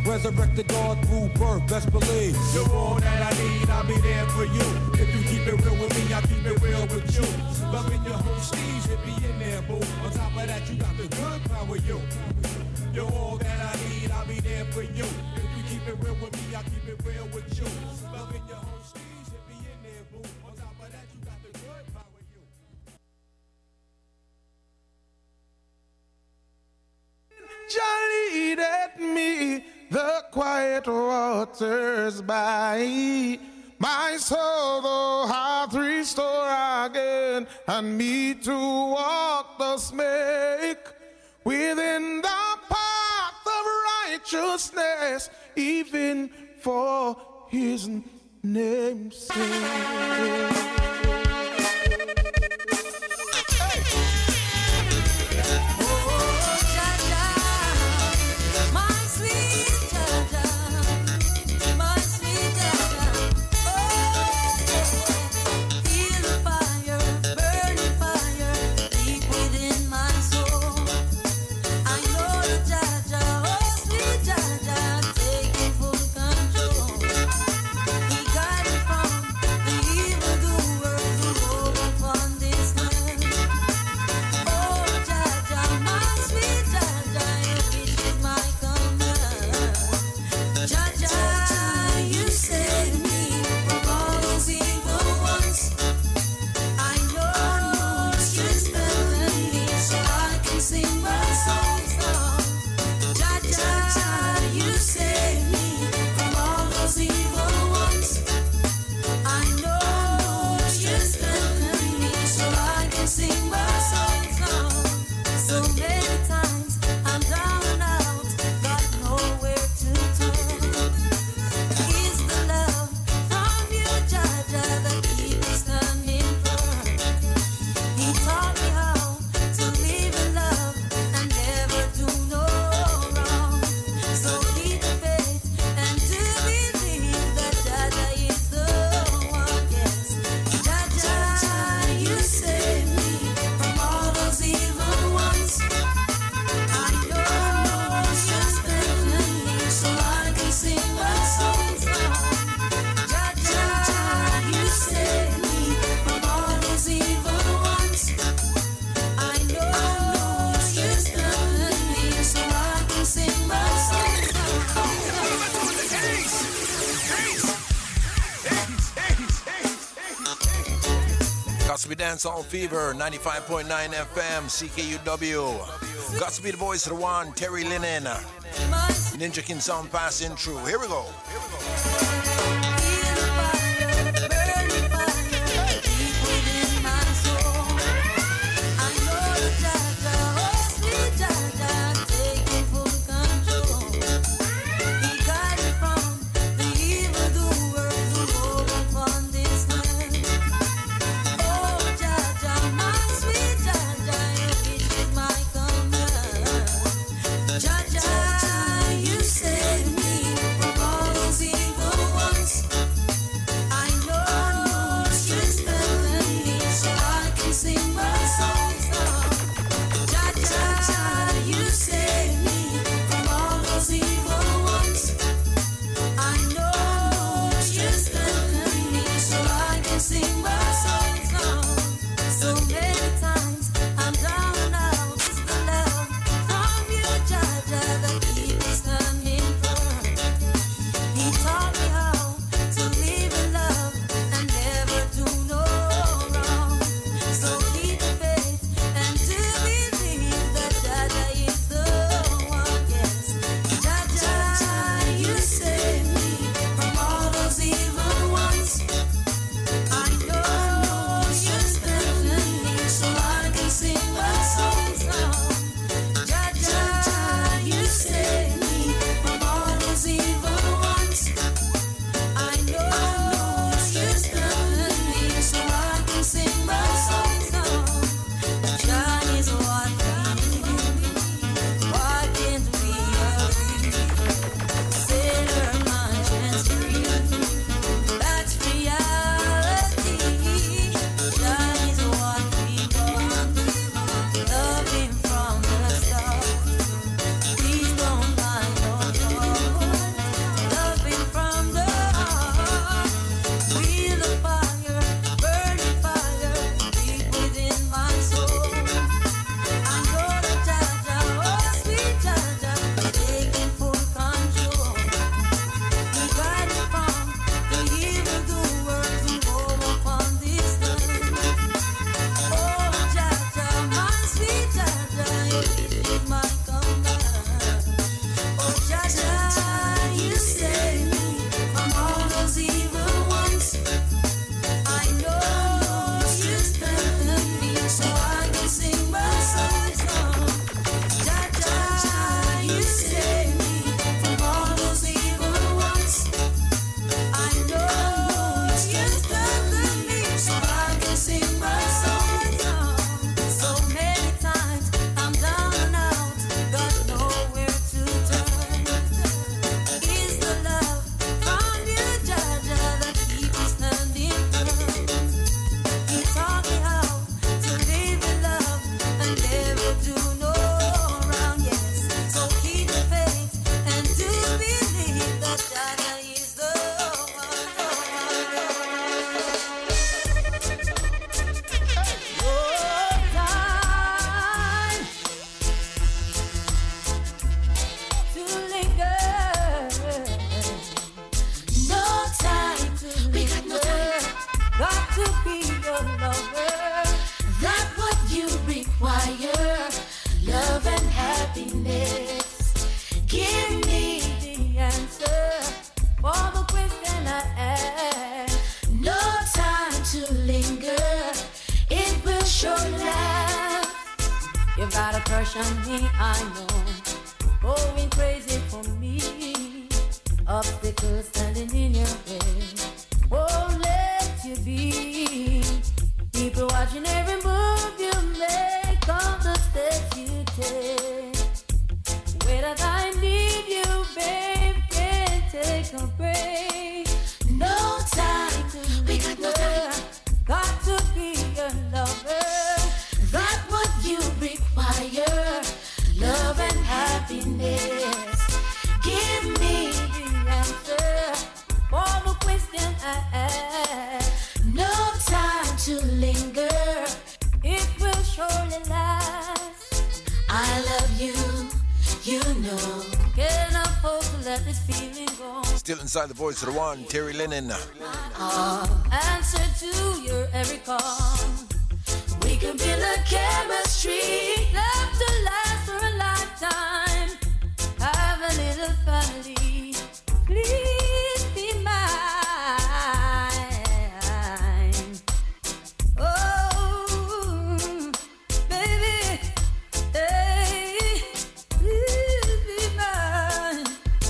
Resurrected God through birth, best believe. You're all that I need, I'll be there for you. If you keep it real with me, I'll keep it real with you. Loving your whole steez, it be in there, boo. On top of that, you got the good power, you. You're all that I need, I'll be there for you. If you keep it real with me, I'll keep it real with you. Loving your whole steez, it be in there, boo. On top of that, you got the good power, you. Johnny lead me the quiet waters by. My soul, though, hath restored again, and me to walk thus make within the path of righteousness, even for his name's sake. Dancehall Fever, 95.9 FM, CKUW. Godspeed the boys, Rwan, Terry Linen, Ninja King sound passing through. Here we go. You save me from all those evil ones. crush on me, I know. Going crazy for me. Obstacles standing in your way. Won't let you be. People watching every move you make, all the steps you take. Wait that I need you, babe, can't take a break. No time, we got no time. Got to be your lover. That's what you require. Love and happiness. Give me the answer for the question I ask. No time to linger. It will surely last. I love you, you know. Can't afford to let this feeling go. Still inside the voice of the one, Terry Lennon. Answer to your every call. We can build a chemistry, love to last for a lifetime. Have a little family, please be mine. Oh, baby, hey, please be mine.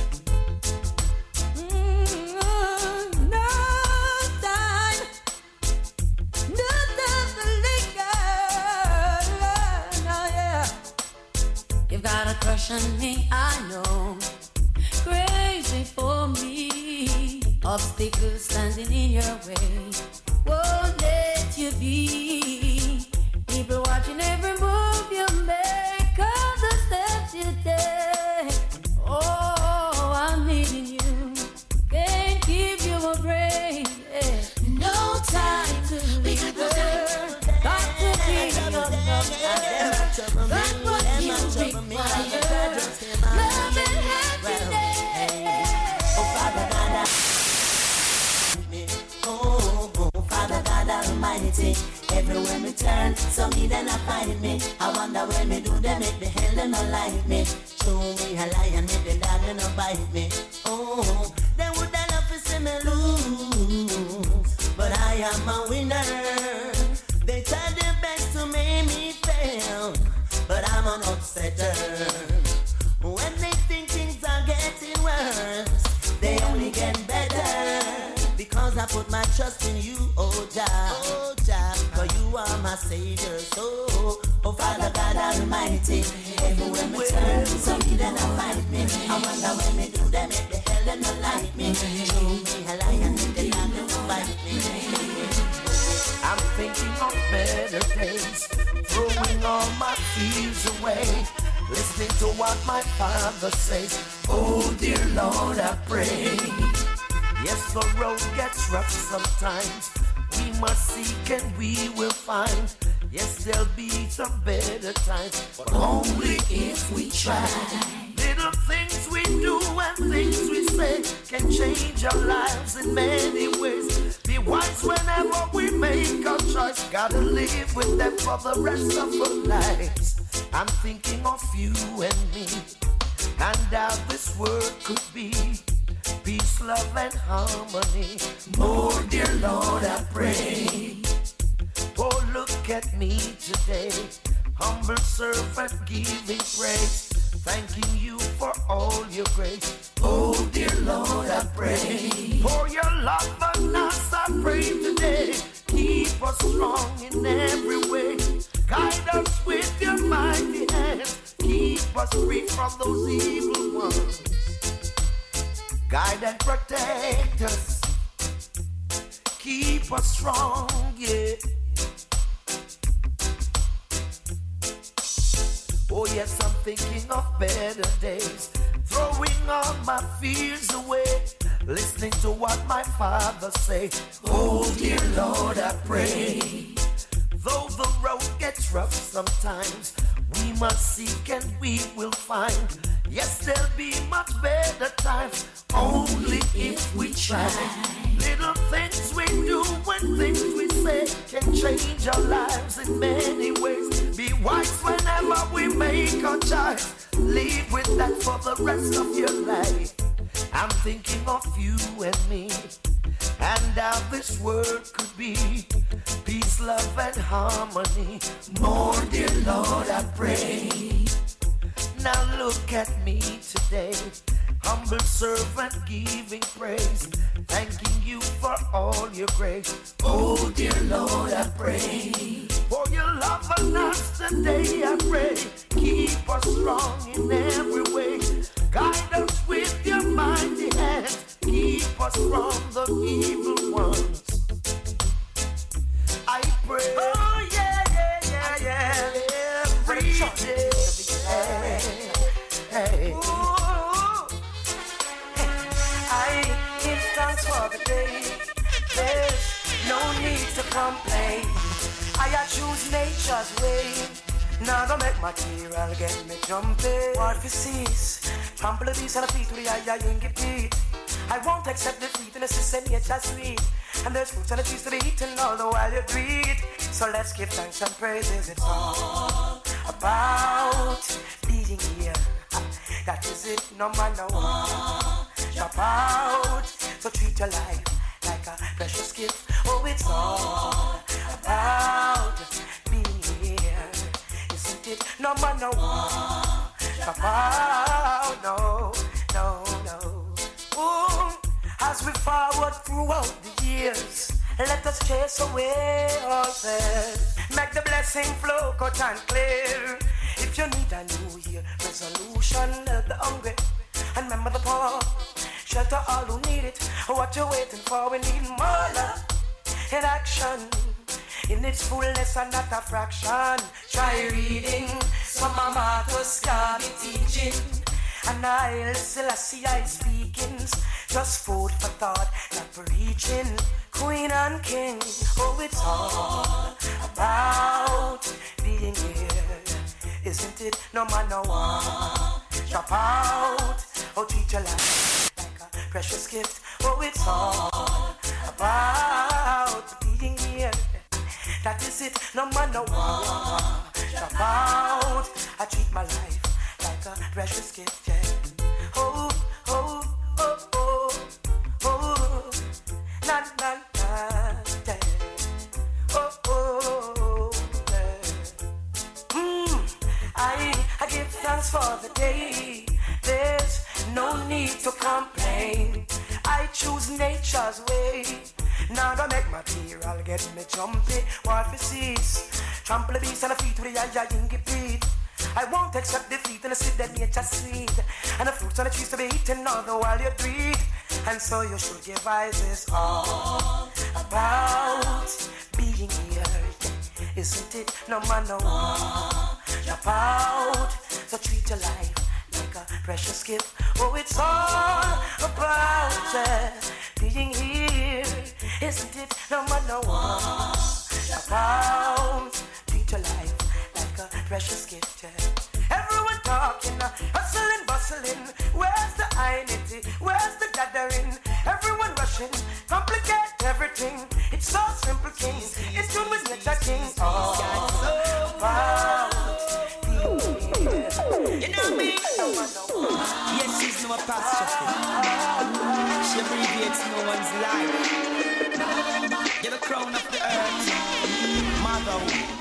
No time to linger. No, yeah. You've got a crush on me, I know. Crazy for me. Obstacles standing in your way. Won't let you be. People watching every move you make, all the steps you take. Oh, I'm needing you. Can't give you a break. No time to live. Got to be your lover. That's what you require. Love and happiness. Oh, Father God Almighty, everywhere me turn, some need and I find me. I wonder when me do them, make the hell them not like me. Show me a lion, make the dog and not bite me. Oh, they would I love to see me lose, but I am a winner. They try their best to make me fail, but I'm an upsetter. When they think things are getting worse, they only get better. Because I put my trust in you, oh Jah, for you are my savior. So, oh Father God Almighty, everywhere me turn, some need and I find me. I wonder when me do them, make the hell them not like me. Show me a lion, make the dog them not bite me. I'm thinking of better days, throwing all my fears away, listening to what my Father says. Oh dear Lord, I pray. Yes, the road gets rough sometimes. We must seek and we will find. Yes, there'll be some better times, but only if we try. Little things we do and things we say can change our lives in many ways. Be wise whenever we make a choice. Gotta live with them for the rest of our lives. I'm thinking of you and me, and how this world could be. Peace, love, and harmony. Oh, dear Lord, I pray. Oh, look at me today, humble servant giving praise, thanking you for all your grace. Oh, dear Lord, I pray. For your love and us, I pray today. Keep us strong in every way. Guide us with your mighty hands. Keep us free from those evil ones. Guide and protect us. Keep us strong, yeah. Oh yes, I'm thinking of better days, throwing all my fears away, listening to what my Father say. Oh dear Lord, I pray. Though the road gets rough sometimes, we must seek and we will find. Yes, there'll be much better times, only if we try. Little things we do and things we say can change our lives in many ways. Be wise whenever we make a choice. Live with that for the rest of your life. I'm thinking of you and me, and how this world could be. Peace, love, and harmony. More, dear Lord, I pray. Now look at me today, humble servant giving praise, thanking you for all your grace. Oh dear Lord, I pray for your love on us today. I pray, keep us strong in every way. Guide us with your mighty hand. Keep us from the evil ones. I pray. Oh yeah, yeah, yeah, yeah. Every day. Hey. Ooh. I give thanks for the day. There's no need to complain. I choose nature's way. Now don't make material get me jumping. What if cease? Trample the beast and the feet with the eye and get beat. I won't accept defeat in the system nature's sweet. And there's fruits and the trees to be eaten all the while you breathe. So let's give thanks and praises. It's all about being here. That is it, no matter what. Jump out, so treat your life like a precious gift. Oh, it's all about being here, isn't it? No matter what. Jump out, no, no, no. Ooh, as we forward throughout the years, let us chase away our fears. Make the blessing flow cut and clear. If you need a new year resolution, help the hungry and remember the poor. Shelter all who need it. What you waiting for? We need more love in action, in its fullness and not a fraction. Try reading some Mama Toscani teaching, and I Selassie I speakings. Just food for thought, not preaching. Queen and king, oh it's all about being here, isn't it? No matter what. Drop out, oh treat your life like a precious gift. Oh it's all about being here, that is it. No matter what. Drop out, I treat my life like a precious gift, yeah. Oh, oh, oh, oh, oh, na na na, yeah. Oh, oh, yeah. I give thanks for the day. There's no need to complain. I choose nature's way. Now don't make material get me jumpy. What if cease? Trample the beast and the feet with the eye and get beat. I won't accept defeat and I see that nature's sweet. And the fruits on the trees to be eaten all the while you breathe. And so you should give eyes is all about being here, isn't it? No matter what. Jump out, so treat your life like a precious gift. Oh, it's all about being here, isn't it? No matter what. Jump out, treat your life like a precious gift, yeah. Everyone talking, hustling, bustling. Where's the unity? Where's the gathering? Everyone rushing, complicate everything. It's so simple, king. It's good with nature, king. Oh, so about you know me? Yes, she's no apostrophe. She abbreviates no one's life. Get a crown of the earth, mother.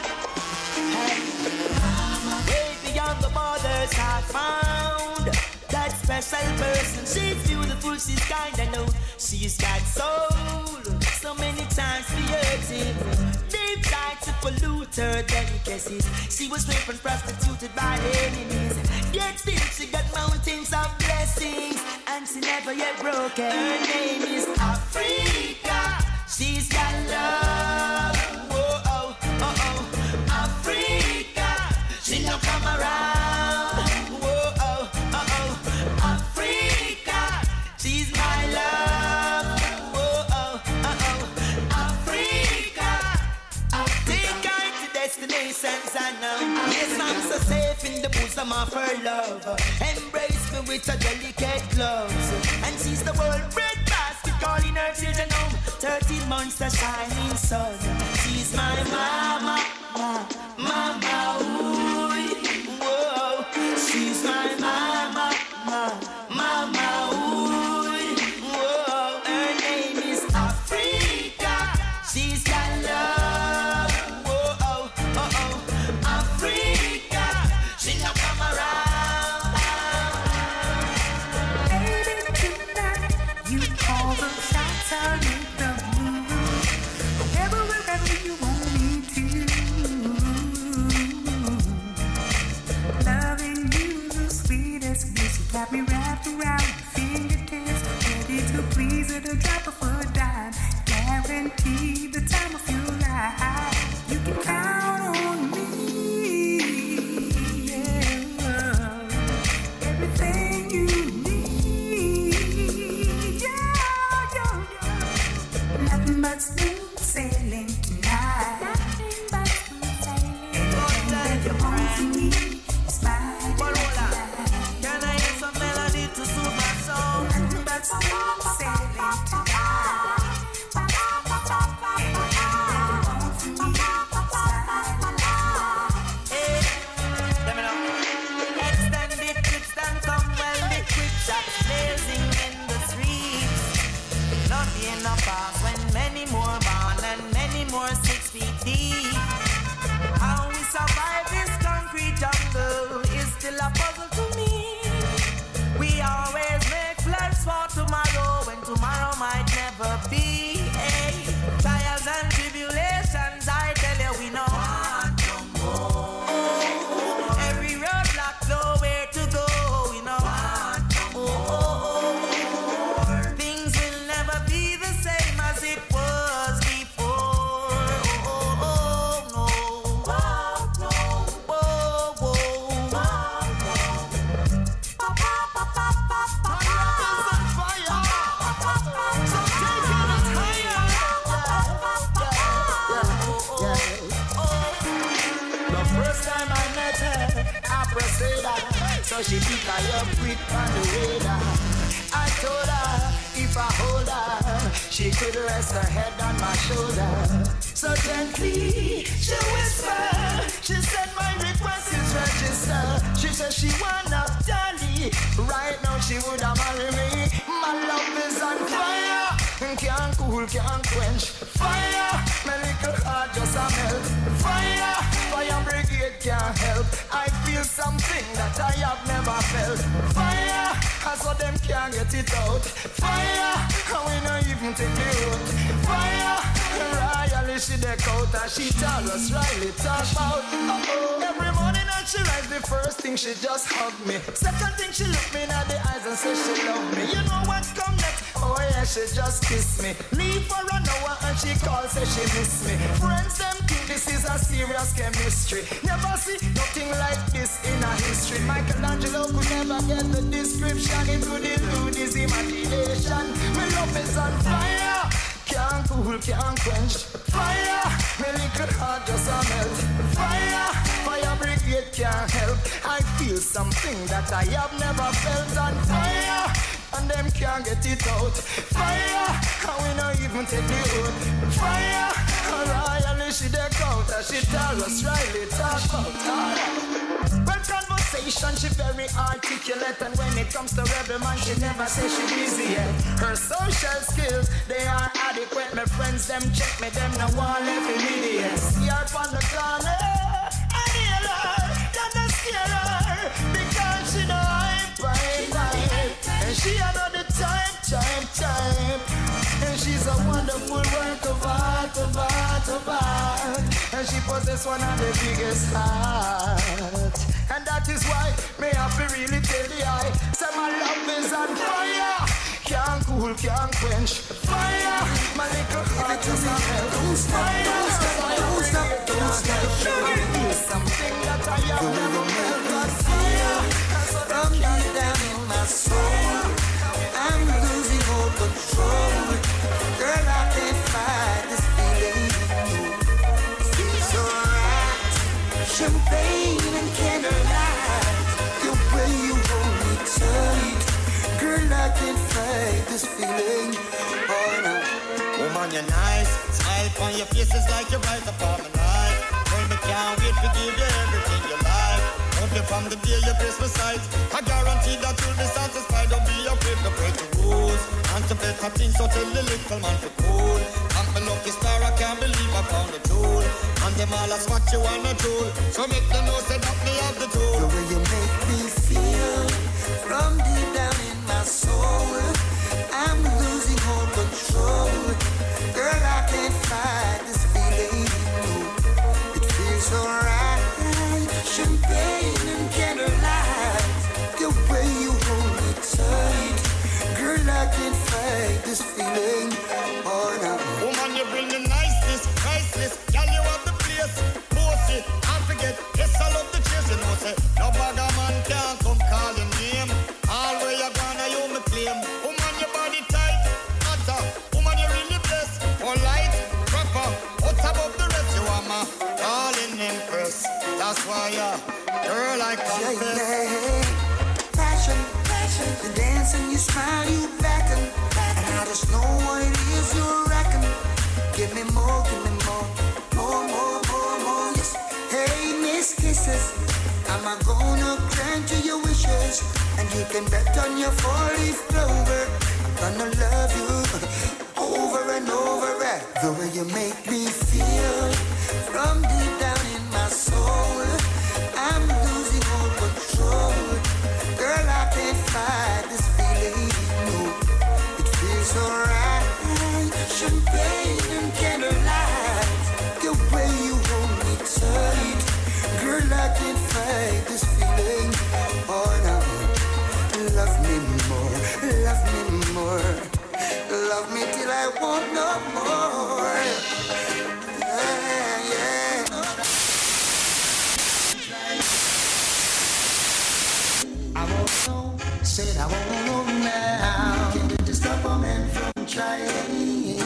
Way beyond the borders, I found that special person. She's beautiful, she's kind, I know. She's got soul. So many times we hurt it. They tried to pollute her delicacies. She was raped and prostituted by enemies. Yet still she got mountains of blessings, and she never yet broken. Her name is Africa. She's got love. Whoa, oh, oh, oh. Africa. She don't come around. Whoa, oh, oh, oh. Africa. She's my love. Whoa, oh, oh, oh. Africa. Take her to destinations I know. Yes, I'm so safe in the bosom of her love. Embrace me with her delicate gloves. And she's the world bread basket, calling her children home. 13 months of shining sun. She's my mama, mama, ooh, whoa. She's my mama, mama, ooh, whoa. Her name is Africa. She's got love, whoa, oh, oh, oh. Africa. She don't come around. but smooth sailing tonight. Nothing but smooth sailing. Anything that you want to me is mine. Can I hear some melody to soothe my soul? Nothing but smooth sailing tonight. When many more born and many more 6 feet deep. How we survive this concrete jungle is still a puzzle to me. We always make plans for tomorrow when tomorrow might never be. Hey, trials and tribulations, I tell you, we know want no more. Every roadblock, nowhere to go, we know want no more. Things will never be the same as it was before. No. The first time I met her, I proceeded, so she picked her up quick on the radar. I told her if I hold her, she could rest her head on my shoulder. So gently she whispered, she said my request is registered. She said she wanna daddy, right now she woulda marry me. My love is on fire, can't cool, can't quench. Fire, my little heart just a melt. Fire, fire brigade can't help. I feel something that I have never felt. Fire, I saw them can't get it out. Fire, and we not even take the road. Fire, royally she deck out and she tell us Riley talk about. Every morning when she rise, the first thing she just hug me. Second thing she look me in the eyes and say she love me. You know what come next? Oh yeah, she just kiss me. Leave for an hour and she calls, say she miss me. Friends them think this is a serious chemistry. Never see nothing like this in a history. Michelangelo could never get the description. It would elude his imagination. My love is on fire, can't cool, can't quench. Fire, my little heart just a melt. Fire, fire brigade can't help. I feel something that I have never felt. On fire, and them can't get it out. Fire, and we not even take the hood. Fire, royally she deck out as she tell us Riley talk about. Well, conversation she very articulate, and when it comes to rebel man she never say she busy yet. Her social skills they are adequate. My friends them check me, them no one left immediate. See her on the corner, I hear her, that not scare her, because she know I'm fine. And she another time. And she's a wonderful work of art. And she possesses one of the biggest heart. And that is why me have to really tell the eye, say my love is on fire. Can't cool, can't quench. Fire, my little heart is on hell. Don't stop. Something that I have never felt. Fire, from deep down in my soul, I'm losing all control. Girl, I can't fight this feeling. Feels so right. Champagne and candlelight. The way you hold me tight. Girl, I can't fight this feeling. Oh no. Woman, you're nice. Smile on your face is like you're right upon my life. Girl, me can't wait to give you everything you like. From the day you Christmas sight, I guarantee that you'll be satisfied. Don't be afraid to break the rules and to better things, so tell the little man to cool. I'm a lucky star, I can't believe I found a tool. And them all ask what you wanna do, so make them know say that me have the tool. The way you make me feel from deep down in my soul, I'm losing all control. Girl, I can't fight this feeling. It feels so right. Champagne and candlelight. The way you hold me tight. Girl, I can't fight this feeling. Oh no. Woman, you bring the niceness, priceless. Girl, you have the place. Post it, I forget. Yes, I love the chase. You know, say, no bugger man can't come call your name. Always like confetti. Passion, the dance and you smile, you beckon, and I just know what it is you reckon. Give me more, yes. Hey, Miss Kisses, am I gonna grant you your wishes? And you can bet on your 4-leaf clover, I'm gonna love you over and over. The way you make me feel from deep down in my soul, I'm losing all control. Girl, I can't fight this feeling, no. It feels so right. Champagne and candlelight, the way you hold me tight. Girl, I can't fight this feeling. Oh no, love me more, love me more. Love me till I want no more. Yeah. I won't know, said I won't know now. Can you just stop a man from trying?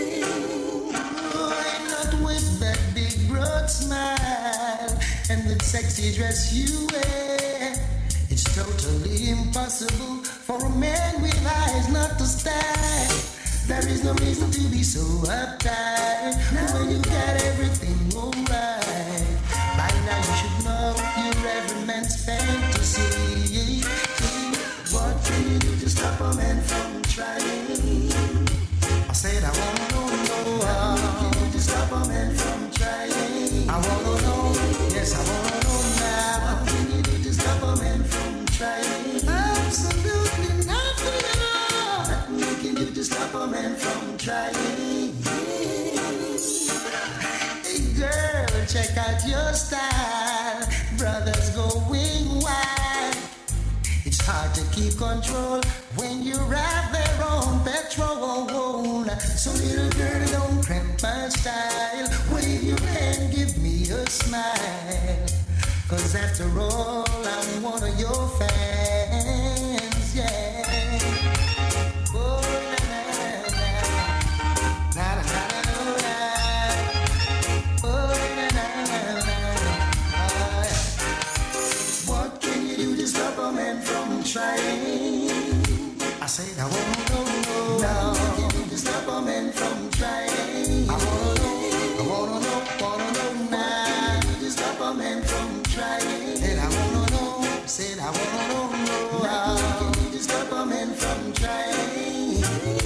Oh, not with that big broad smile and the sexy dress you wear. It's totally impossible for a man with eyes not to stare. There is no reason to be so uptight when you got everything alright. By now you should know you're every man's fantasy. What can you do to stop a man from trying? I said I wanna know. What can you do to stop a man from trying? I wanna know. Yes, I wanna know now. What can you do to stop a man from trying? Absolutely nothing at all. Nothing can you do to stop a man from trying. Hey girl, check out your style. Brothers going wild. It's hard to keep control when you ride their own petrol. So little girl, don't cramp my style. Wave your hand, give me a smile. Cause after all, I'm one of your fans, yeah. Oh, na na na, na na na na, oh na na na. What can you do to stop a man from trying? I said I wanna know. What can you do to stop a man from trying? I wanna know now. To stop a man from trying. Said I wanna know. Said I wanna know. How can you stop a man from trying?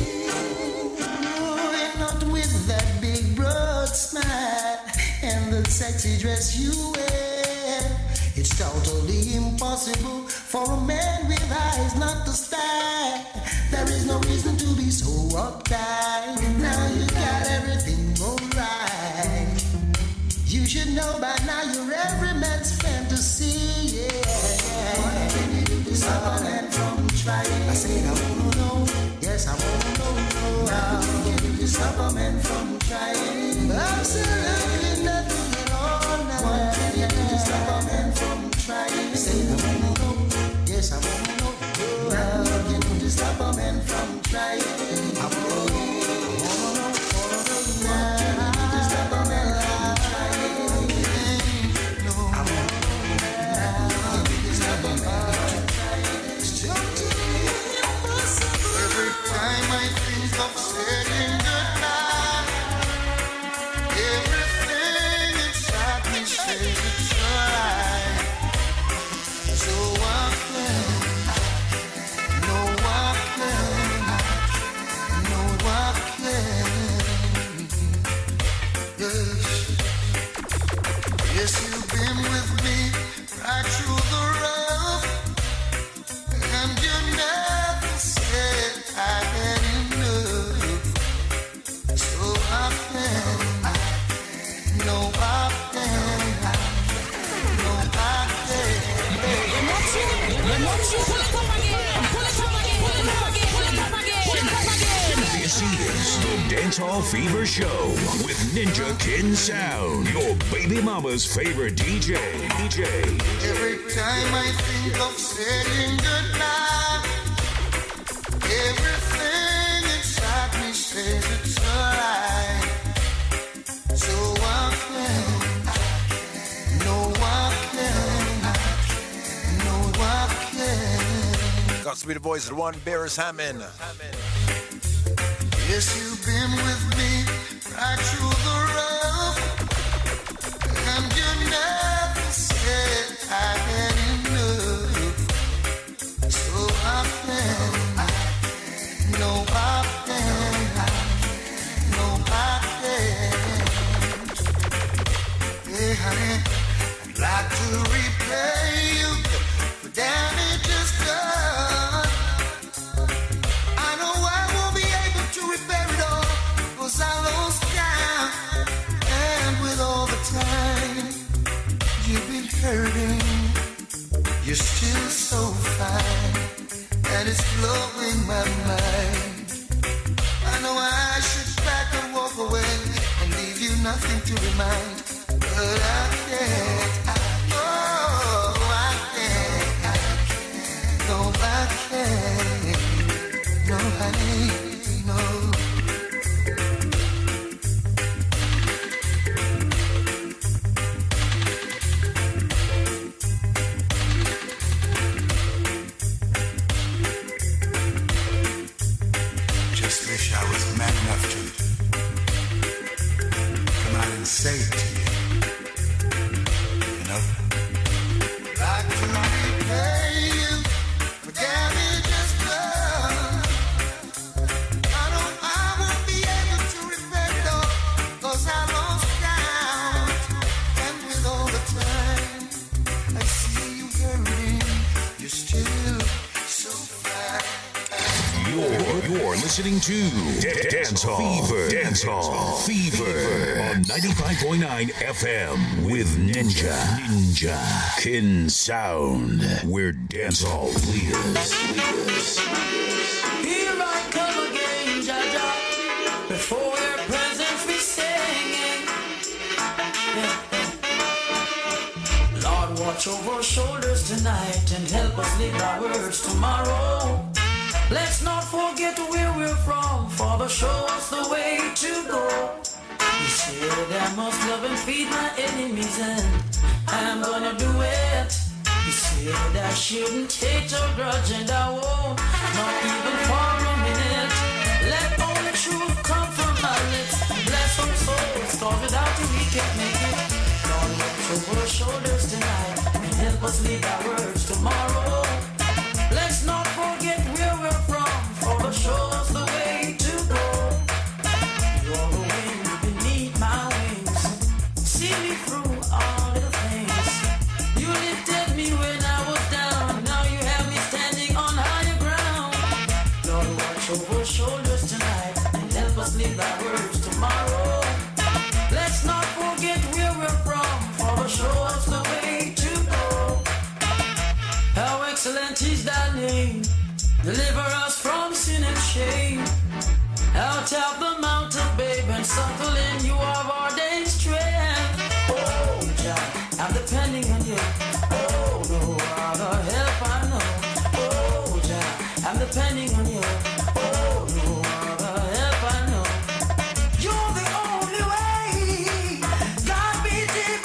No, and not with that big broad smile and the sexy dress you wear. It's totally impossible for a man with eyes not to stare. There is no reason to be so uptight. Now you got everything alright. You should know by now you're every man's fantasy, yeah. What can you do to stop a man from trying? I said I wanna know, yes I wanna know. How can you do to stop a man from trying? Absolutely nothing at all. What can you do to stop a man from trying? I said I wanna know, yes I wanna know. How can you do to stop a man from trying? I wanna know. Yes, you've been with me right through the rough, and you never said I had enough. So I can, no I can, no I can. Pull it up again, pull it up again, pull it up again, pull it up again, pull it up again. This is the Dancehall Fever Show with Ninja Kin Sound, your baby mama's favorite DJ. Every time I think of saying goodnight, everything inside me says it's alright. So I can, no I can, Got to be the voice of the one, Beres Hammond. Yes, you've been with me right through the rough, and you never said I had enough. So I can, no, I can, no, I can. Hey, honey, I'd like to repay you for damages done. I know I won't be able to repair it all, 'cause I lost count. And with all the time you've been hurting, you're still so fine, and it's blowing my mind. I know I should back and walk away and leave you nothing to remind, but I can't. Oh, I can't. No, I can't. No, honey, no. Just wish I was man enough to come out and say it to you. You know? Like to repay you for damages done. I won't be able to repair it all, 'cause I lost count. And with all the time I see you hurting, you're still so fine. You're listening to Dancehall Fever. Dancehall Fever on 95.9 FM with Ninja Kin Sound. We're dancehall leaders. Here I come again, Jaja. Before your presence be singing. Yeah. Lord, watch over our shoulders tonight and help us live our words tomorrow. Let's not forget where we're from. Father, show us the way to go. You said I must love and feed my enemies, and I'm gonna do it. You said I shouldn't take your grudge, and I won't, not even for a minute. Let only truth come from my lips. Bless our souls, 'cause without you we can't make it. Lord, watch over our shoulders tonight and help us live our words tomorrow. Let's not forget where we're from, Father, show us the way to go. You're the wind beneath my wings, see me through all the things. You lifted me when I was down, now you have me standing on higher ground. Lord, watch over our shoulders tonight and help us live our words tomorrow. Let's not forget where we're from, Father, show us the way to go. How excellent is thy name, deliver us from sin and shame. Out of the mountain, babe, and suckling, you are our day's strength. Oh, Jah, I'm depending on you. Oh, no other help I know. Oh, Jah, I'm depending on you. Oh, no other help I know. You're the only way. God be deep.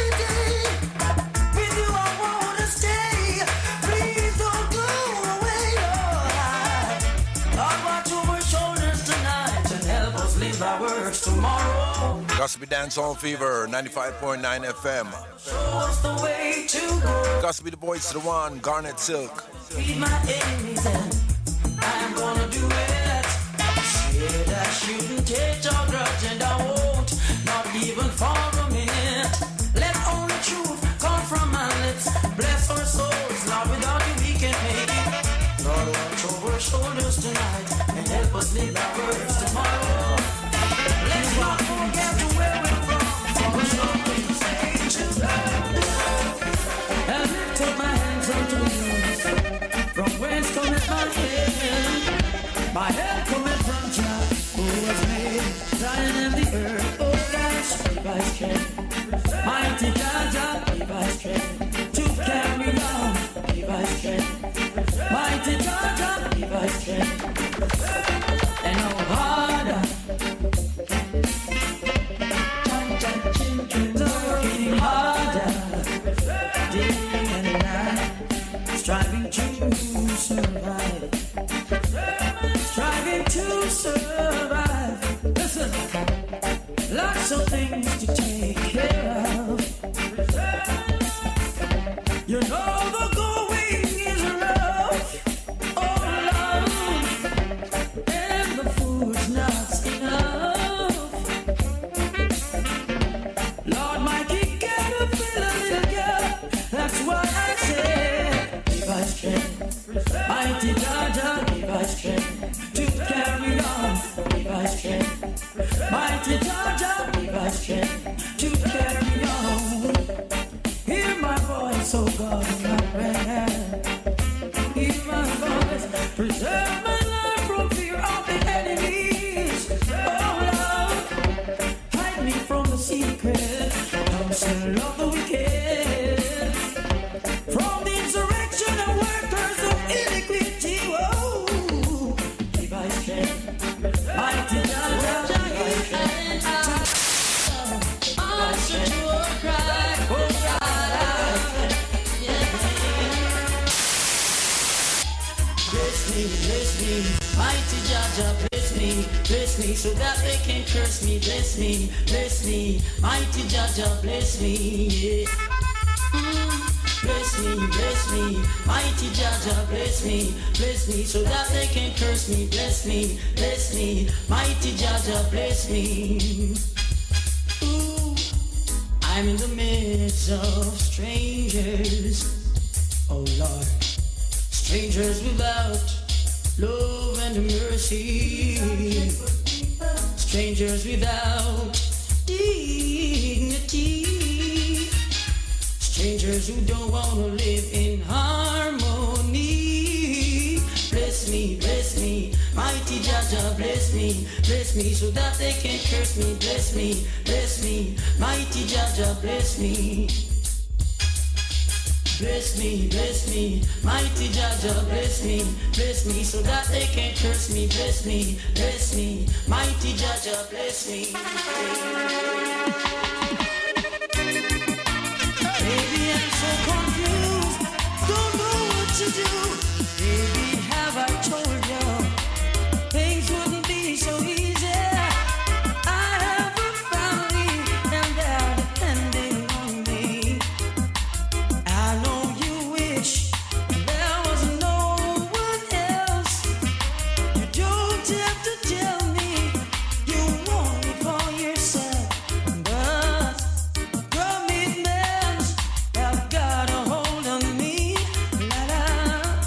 With you I wanna stay. Please don't go away, Lord. I'll watch over shoulders tonight and help us live our words tomorrow. Gospel Dancehall Fever, 95.9 FM. Show us the way to go. Gospel the voice of the one, Garnet Silk. Feed my enemies and I'm gonna do it. Said I shouldn't take your grudge, and I won't, not even for a minute. Let only truth come from my lips. Bless our souls, Lord, without you we can't make it. Lord, watch over our shoulders tonight and help us live our words tomorrow. Let's not forget where we're from, for the shoulders say to God. I lift up my hands unto you. From whence cometh my help? My help cometh from Jah, who has made Zion and the earth. Oh, gosh, be my strength. Mighty Jah, be my strength. To carry on, be my strength. Mighty Jah, be my strength. And no harder. Working harder. Day and night. Striving to survive. Jaja, bless me, so that they can curse me. Bless me, mighty Jaja, bless me, yeah. Bless me, mighty Jaja, bless me, so that they can curse me. Bless me, mighty Jaja, bless me. Ooh, I'm in the midst of strangers, oh Lord, strangers without love and mercy, strangers without dignity, strangers who don't want to live in harmony. Bless me, mighty Jaja, bless me, so that they can curse me. Bless me, mighty Jaja, bless me. Bless me, mighty Jaja, bless me, so that they can curse me. Bless me, mighty Jaja, bless me. Baby, I'm so confused, don't know what to do. Baby, have I told you things wouldn't be so easy? I have a family and they're depending on me. I know you wish there was no one else. You don't have to tell me you want it for yourself, but commitments have got a hold on me. La la,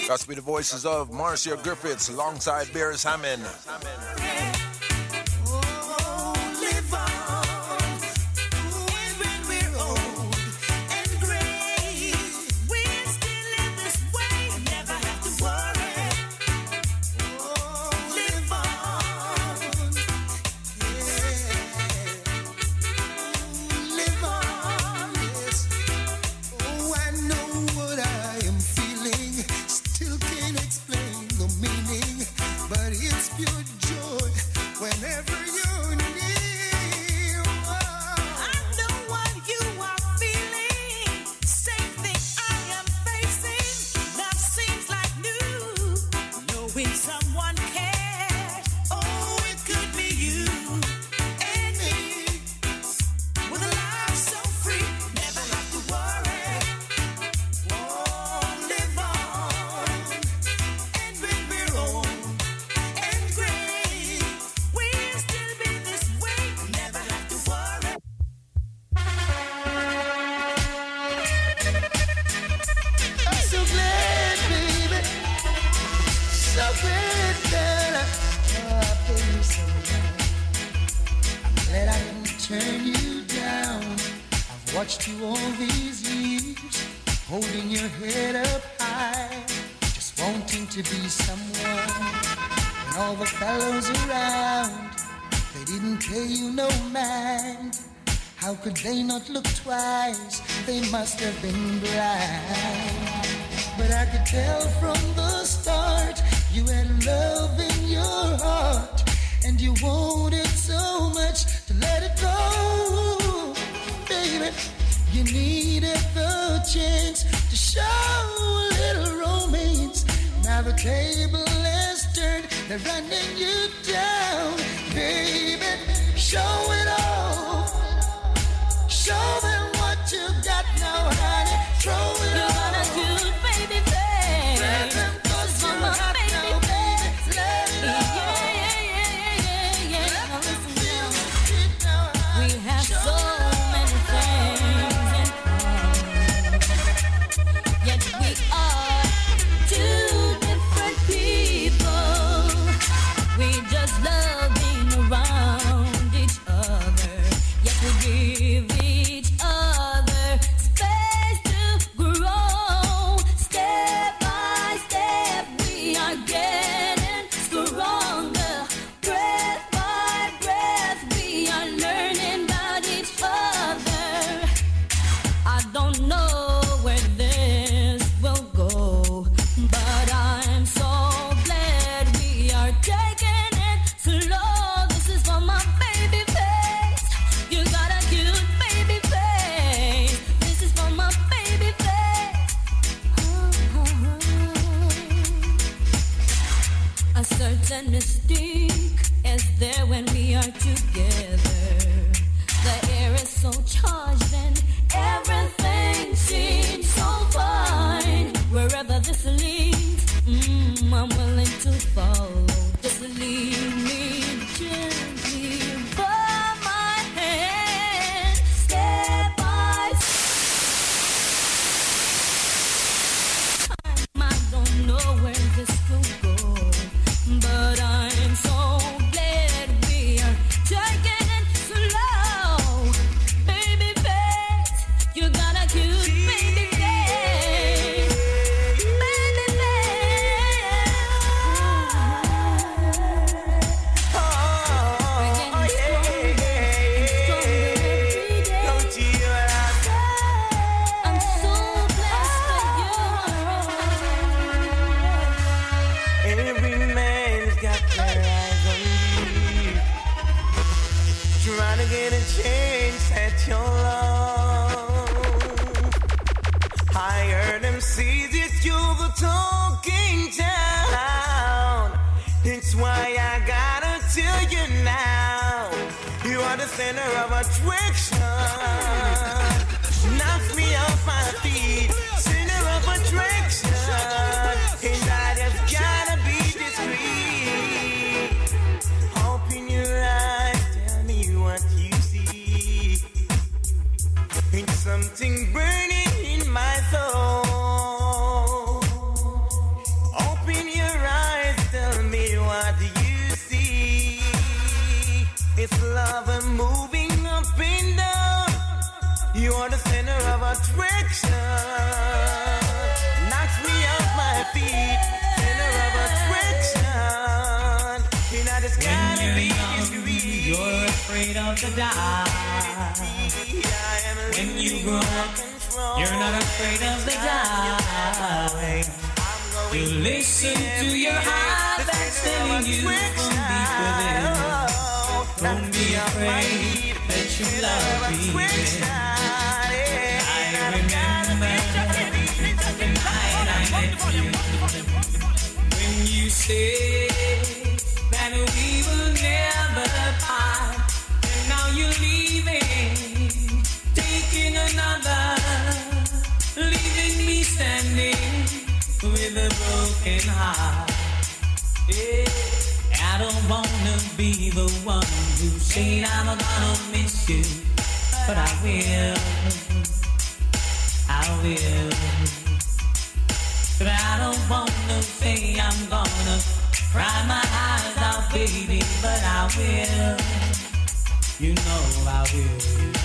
That's with the voices of Marcia Griffiths alongside Bears Hammond. They not look twice, they must have been blind. But I could tell from the start, you had love in your heart, and you wanted so much to let it go. Baby, you needed the chance to show a little romance. Now the table has turned, they're running you down. Baby, show it all. Show them what you got now, honey. Throw it you on. Got a cute baby face. Let them cause you hot now, baby. Let it Yeah. Let Now them listen, feel the street now, honey. we have Show so many things in common. Yet we are two different people. We just love being around each other. Yet we give each other space to grow. Step by step, we are getting stronger. Breath by breath, we are learning about each other. I don't know where this will go, but I'm so glad we are taking it slow. This is for my baby face. You got a cute baby face. This is for my baby face. A certain mystique is there when we are together. The air is so charged and everything seems so fine. Wherever this leads, I'm willing to follow. Just lead me gently by my hand, step by step. I don't know where this will go, but I'm so glad we are taking it slow. Baby face, you got a cute baby face. Baby face. We're getting stronger and stronger every day. I'm so blessed that you're around. Every man's got their eyes on you, trying to get a chance at your love. I heard them say that you're the talking town. It's why I gotta tell you now, you are the center of attraction. Knock me off my feet, center of attraction. And I have gotta be discreet. Open your eyes, tell me what you see. It's something burning in my soul. love and moving up and down. You are the center of attraction. Knocks me off my feet. Center of attraction. You know this gotta be history. You're afraid of the dark. When you grow up, you're not afraid of the dark. You listen to your heart that's telling you from deep within. Don't be afraid that you love me. I remember the night I met you. When you said that we will never part, and now you're leaving, taking another, leaving me standing with a broken heart. Yeah, I don't wanna be the one who said I'm gonna miss you, but I will. But I don't wanna say I'm gonna cry my eyes out, baby, but I will. You know I will.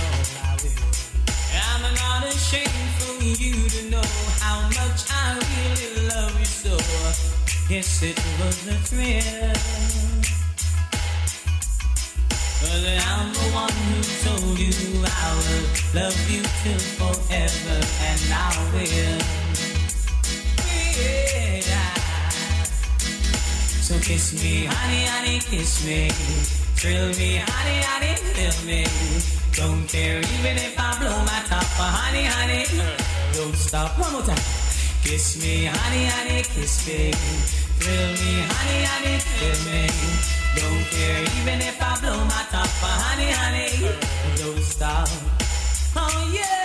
I'm not ashamed for you to know how much I really love you so. Yes, it was a thrill. But I'm the one who told you I will love you till forever, and I will. Yeah. So kiss me, honey, honey, kiss me. Thrill me, honey, honey, thrill me. Don't care even if I blow my top, honey, honey, don't stop. One more time. Kiss me, honey, honey, kiss me. Thrill me, honey, honey, thrill me. Don't care even if I blow my top, honey, honey, don't stop. Oh yeah.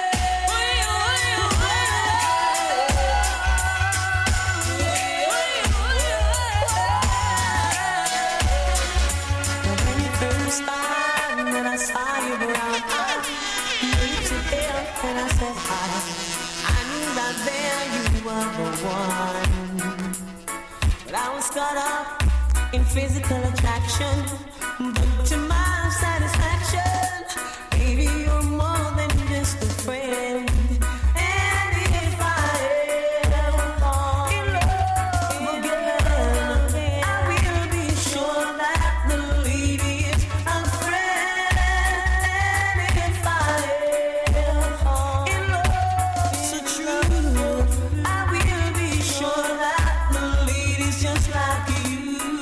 When I saw you around, you took it and I said hi. I knew right there you were the one, but I was caught up in physical attraction. But to my satisfaction, baby, you're more than just a friend. And if I ever fall in love again, I will be sure that the lady is a friend. And if I ever fall in love, so true, I will be sure that the lady's just like you.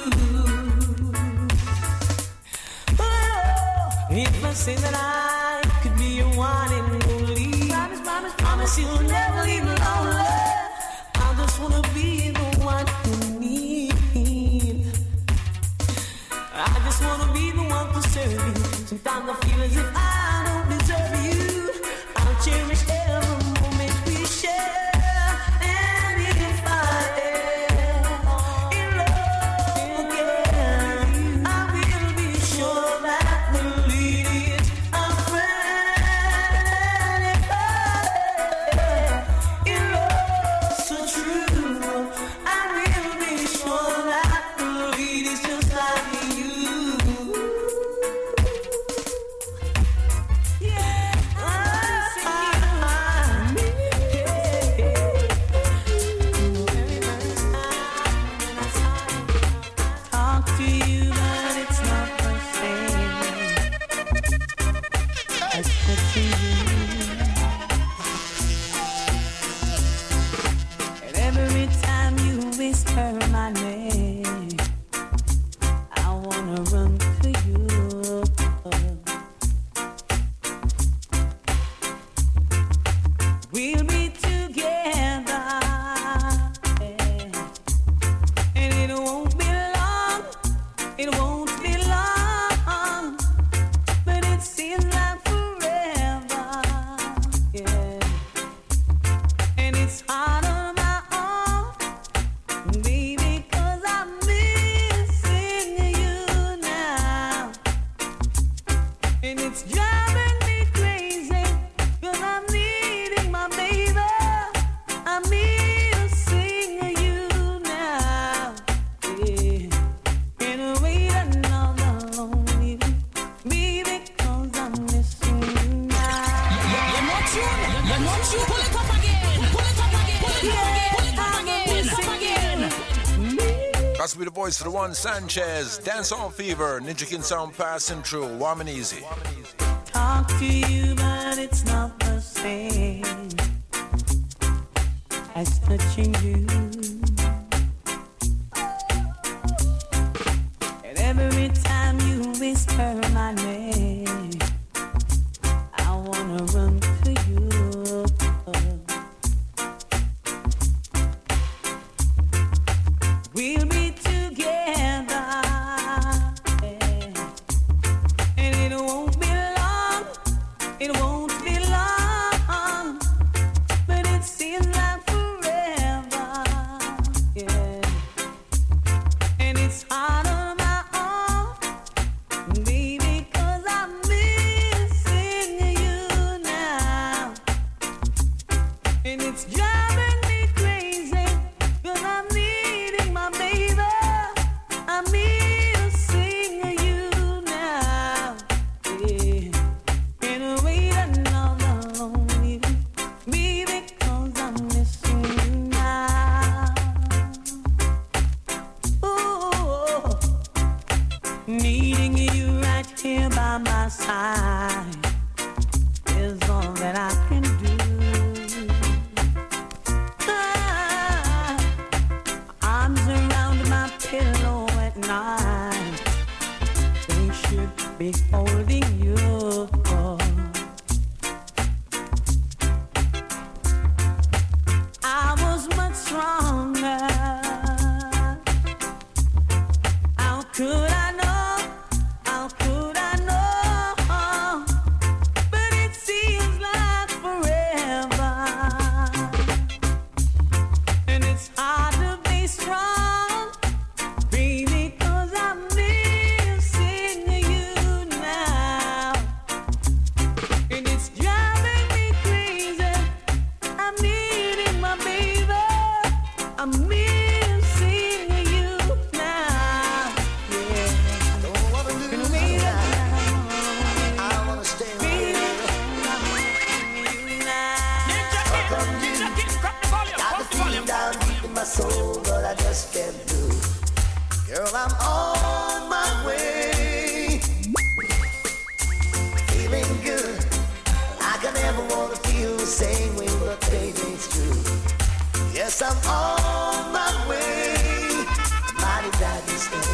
If I say that I could be your one and only, promise you'll never leave me lonely. I just wanna be the one you need. I just wanna be the one to serve you. Sometimes I feel as if I don't deserve you. I'll cherish every moment we share. And if I ever in love again, I will be sure that the lady is a friend. And if I in love so true, I will be sure that the lady's just like you. Talk to you, but it's not the same as touching you. And every time you whisper my name, I wanna run to you. We'll be together, and it won't be long. It won't be long, but it seems like forever. Yeah, and it's hard on my own, baby, 'cause Gotta be the voice of the one Sanchez. Dance on Fever. Ninja King sound passing through. Warm and easy. Talk to you, but it's not the same as touching you. And every time you whisper my name, I wanna run to you. We'll be together, and it won't be long. It won't be long, but it seems like forever, yeah. And it's hard on my own, baby, 'cause I'm missing you now, and it's driving me crazy, 'cause I'm needing my baby. I'm missing you now, yeah. And waiting all alone, baby, 'cause I'm missing you now. Ooh, needing you right here by my side is all that I can do. Arms around my pillow at night, they should be holding you. I was much stronger. How could I know? How could I know? But it seems like forever, and it's hard to be strong, baby, 'cause I'm missing you now, and it's driving me crazy. I'm needing my baby. I'm missing you now, yeah. Don't wanna lose And wait you. now, I wanna stay with baby, you. I'm missing you now. Got the feeling down deep in my soul, but I just can't do. Girl, I'm on my way. Feeling good, like I never wanna feel the same way, but baby, it's true. Yes, I'm on my way. Mighty glad to stay.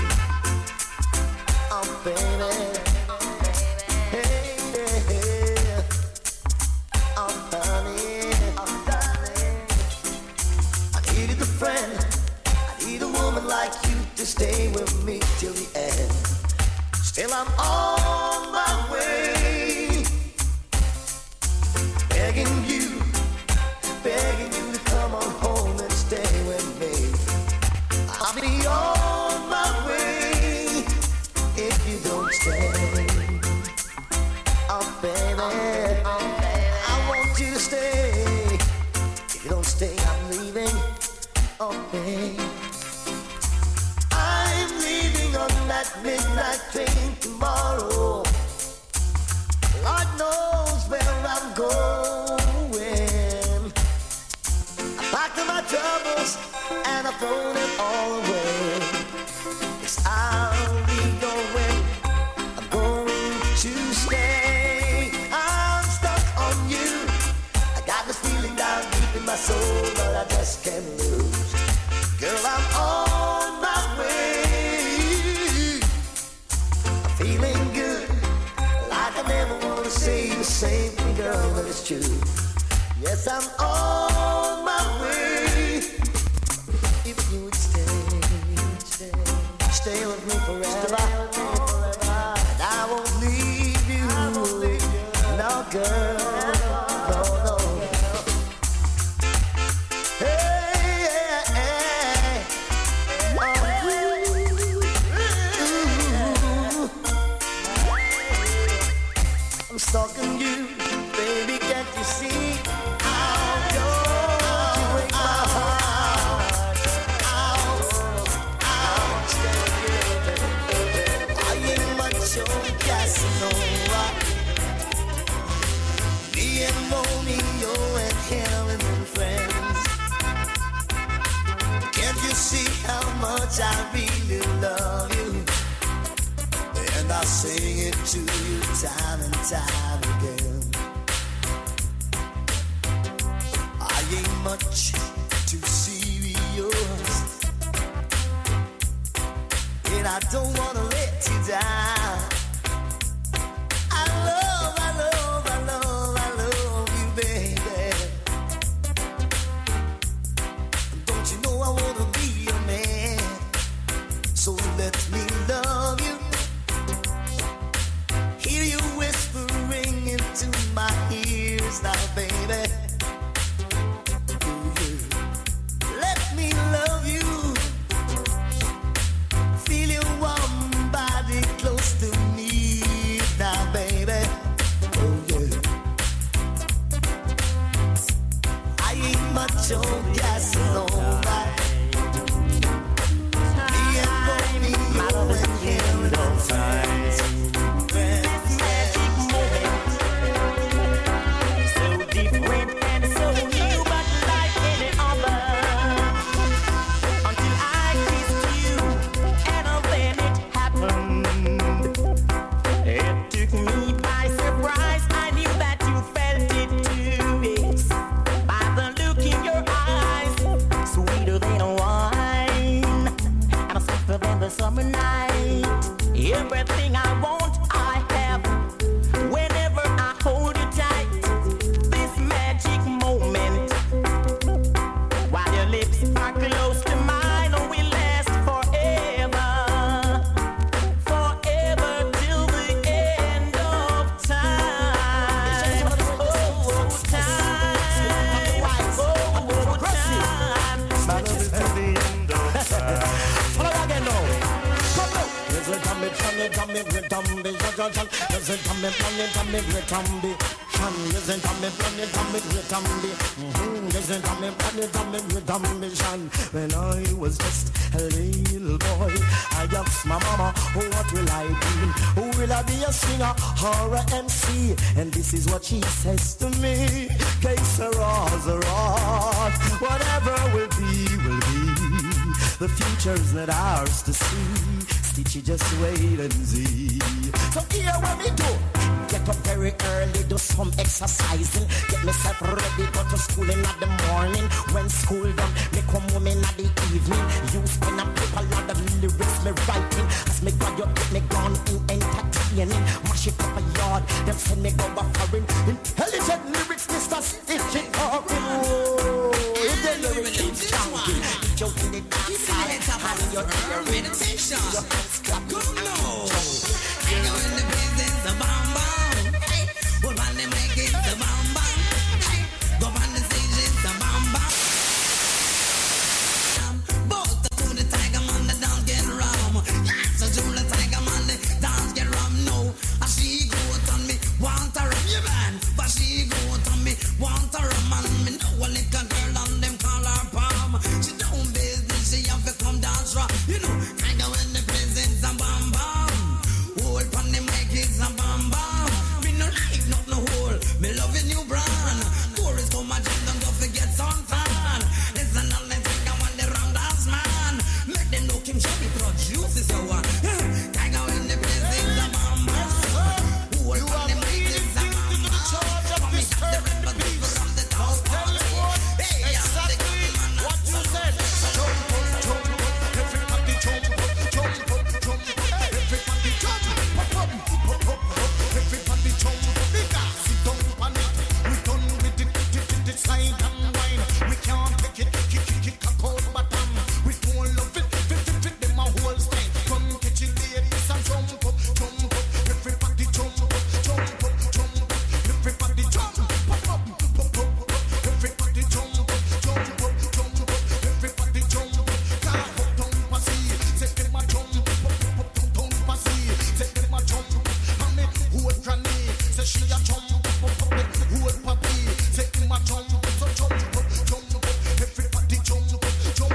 Oh, baby. Hey, hey, hey. Oh, honey. Oh, darling. I needed a friend. I need a woman like you to stay with me till the end. Still, I'm on my way. Begging you to come on home and stay with me. I'll be on my way if you don't stay. Oh, baby, I want you to stay. If you don't stay, I'm leaving. Oh, babe, I'm leaving on that midnight train tomorrow. Lord knows where I'm going. I packed up my troubles and I throw them all away. Yes, I'll be going. I'm going to stay. I'm stuck on you. I got this feeling down deep in my soul, but I just can't lose. Girl, I'm on my way. I'm feeling good, like I never wanna say the same thing, girl, but it's true. Yes, I'm on my way. If you would stay with me forever, and I won't leave you, no, girl, no, no. Hey, hey, ooh. I'm stalking you, baby, can't you see? much I really love you. And I sing it to you time and time again. I ain't much too serious, and I don't wanna let you down. I love you, baby. Don't you know I wanna be your man? So let me love you. Hear you whispering into my ears now, baby. Let me love you. Feel your warm body close to me now, baby. Oh yeah. I ain't much on gas alone. Me and me, and him, don't fight. Summer night, everything I want, I have. Whenever I hold you tight, this magic moment, while your lips are close to mine, will last forever, forever till the end of time. Oh, time, when I was just a little boy, I asked my mama, what will I be? Will I be a singer or a MC? And this is what she says to me: que sera, sera. Whatever will be, will be. The future's not ours to see. Stitchy, just wait and see. So here what we do: get up very early, do some exercising, get myself ready, go to school in the morning. When school done, me come home in the evening. Use pen and paper, lot of lyrics me writing. As me got you, get me gone in entertaining. Mash it up a yard, then send me go a foreign. Intelligent lyrics, Mr. Stitchy talking. Oh, if the lyrics keeps chunky, if you're in the dance hall, and you're